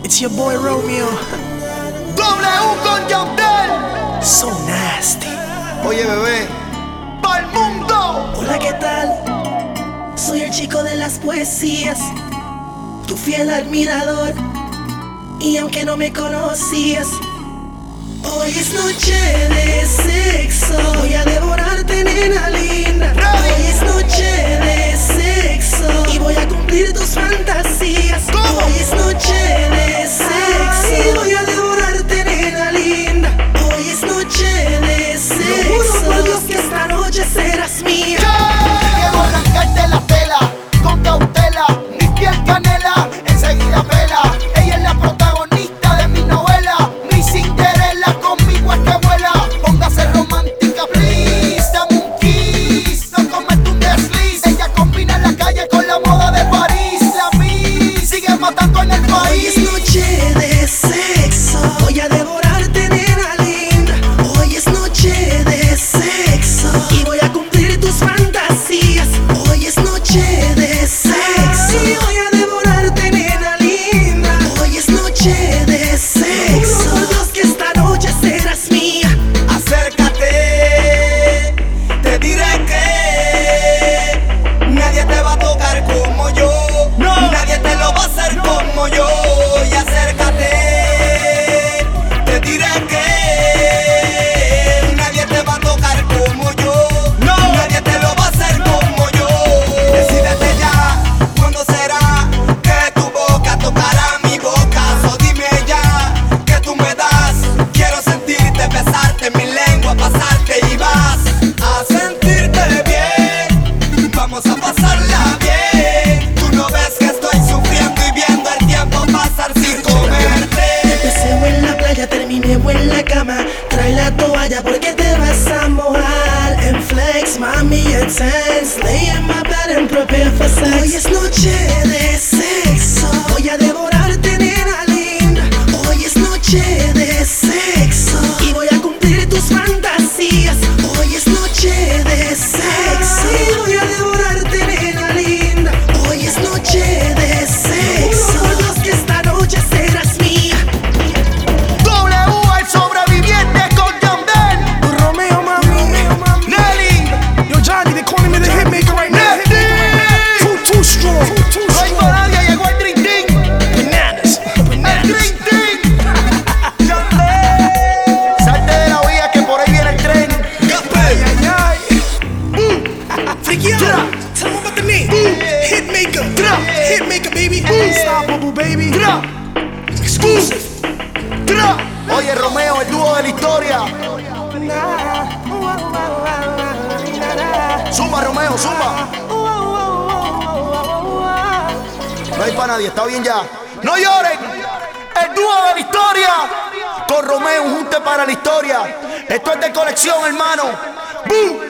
It's your boy Romeo. W con Yandel. So nasty. Oye, bebé, pa'l mundo. Hola, ¿qué tal? Soy el chico de las poesías, tu fiel admirador. Y aunque no me conocías, hoy es noche de sexo. Voy a devorarte, nena linda. Hoy es noche de sexo y voy a cumplir tus fantasías. Hoy es noche de sexo y voy a devorarte, nena linda. Hoy es noche de sexo. Lo juro por Dios que esta noche serás mía. Quiero arrancarte la tela con cautela, mi piel canela, enseguida pela. Ella es la protagonista de mi novela, mi Cinderella, conmigo es que vuela. Póngase romántica, please, dame un kiss, no comete un desliz. Ella combina la calle con la moda de París. La Miss sigue matando en el país. Hoy es noche de sexo, voy a devorarte, nena linda. Hoy es noche de sexo y voy a cumplir tus fantasías. Hoy es noche de sexo y voy a devorarte, nena linda. Hoy es noche de sexo. Por Dios que esta noche serás mía. Acércate, te diré que nadie te va a tocar como yo, nadie te lo va a hacer como yo. Y acércate, te diré que nadie te va a tocar como yo, nadie te lo va a hacer como yo. Decídete ya, ¿cuándo será que tu boca tocará mi boca? So dime ya, que tú me das. Quiero sentirte, besarte, mi lengua pasarte y vas a sentirte bien. Vamos a pasarla bien. Tú no ves que estoy sufriendo y viendo el tiempo pasar sin comerte. Empecemos en la playa, terminemos en la cama. Trae la toalla porque te vas a mojar. En flex, mami, and tense. Lay in my bed and prepare for sex. Hoy es noche de sexo. Voy a devorarte, nena linda. Hoy es noche de sexo y voy a cumplir tus fantasías. Hoy es noche de sexo y voy a devorarte, nena linda. Hoy es noche de sexo. Por Dios que esta noche serás mía. W, el sobreviviente con Yandel. Romeo, mami. Nelly, Yo, Johnny, they calling me the hitmaker right now. Too strong. no hay para nadie, llegó el Dream Team. Bananas. El Bananas. Dream Team. Yandel. Salte de la vía que por ahí viene el tren. Ay, ay. Freaky out. Tell them about the name. Hitmaker. Hitmaker, baby. Unstoppable, baby. Exclusive. Oye, Romeo, el dúo de la historia. Zumba, Romeo, zumba. No hay para nadie, está bien ya. No lloren. El dúo de la historia. Con Romeo, un junte para la historia. Esto es de colección, hermano. ¡Bum!